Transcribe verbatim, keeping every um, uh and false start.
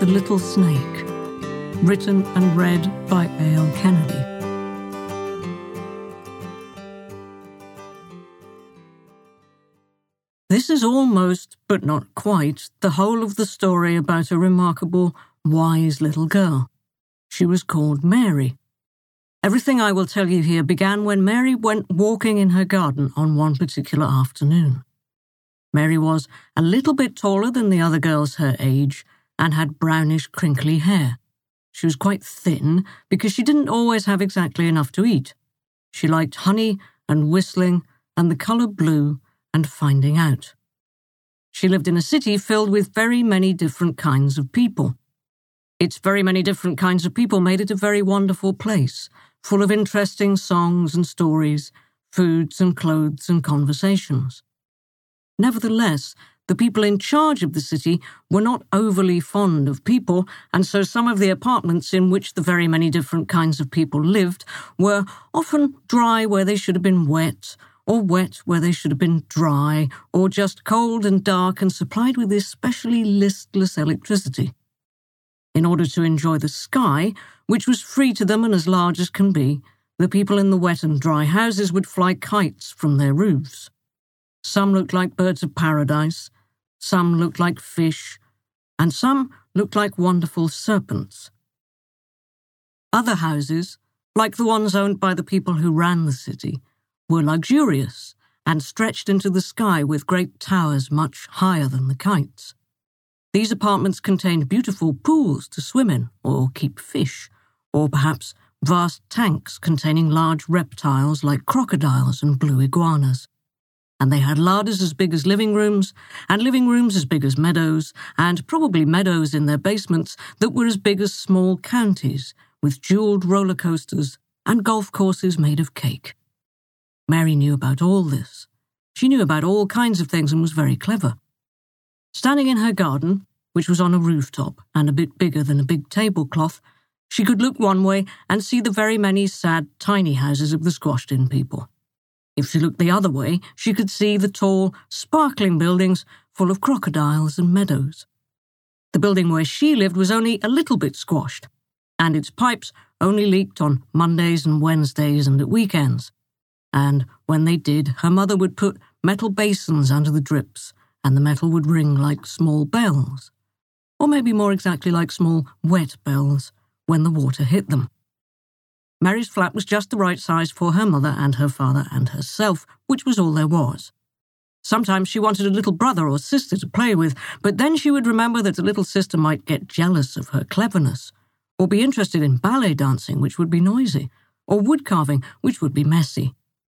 The Little Snake, written and read by A L Kennedy. This is almost, but not quite, the whole of the story about a remarkable, wise little girl. She was called Mary. Everything I will tell you here began when Mary went walking in her garden on one particular afternoon. Mary was a little bit taller than the other girls her age and had brownish, crinkly hair. She was quite thin because she didn't always have exactly enough to eat. She liked honey and whistling and the colour blue and finding out. She lived in a city filled with very many different kinds of people. Its very many different kinds of people made it a very wonderful place, full of interesting songs and stories, foods and clothes and conversations. Nevertheless, the people in charge of the city were not overly fond of people, and so some of the apartments in which the very many different kinds of people lived were often dry where they should have been wet, or wet where they should have been dry, or just cold and dark and supplied with especially listless electricity. In order to enjoy the sky, which was free to them and as large as can be, the people in the wet and dry houses would fly kites from their roofs. Some looked like birds of paradise, some looked like fish, and some looked like wonderful serpents. Other houses, like the ones owned by the people who ran the city, were luxurious and stretched into the sky with great towers much higher than the kites. These apartments contained beautiful pools to swim in or keep fish, or perhaps vast tanks containing large reptiles like crocodiles and blue iguanas. And they had larders as big as living rooms, and living rooms as big as meadows, and probably meadows in their basements that were as big as small counties, with jewelled roller coasters and golf courses made of cake. Mary knew about all this. She knew about all kinds of things and was very clever. Standing in her garden, which was on a rooftop and a bit bigger than a big tablecloth, she could look one way and see the very many sad, tiny houses of the squashed-in people. If she looked the other way, she could see the tall, sparkling buildings full of crocodiles and meadows. The building where she lived was only a little bit squashed, and its pipes only leaked on Mondays and Wednesdays and at weekends. And when they did, her mother would put metal basins under the drips, and the metal would ring like small bells, or maybe more exactly like small wet bells, when the water hit them. Mary's flat was just the right size for her mother and her father and herself, which was all there was. Sometimes she wanted a little brother or sister to play with, but then she would remember that the little sister might get jealous of her cleverness, or be interested in ballet dancing, which would be noisy, or wood carving, which would be messy.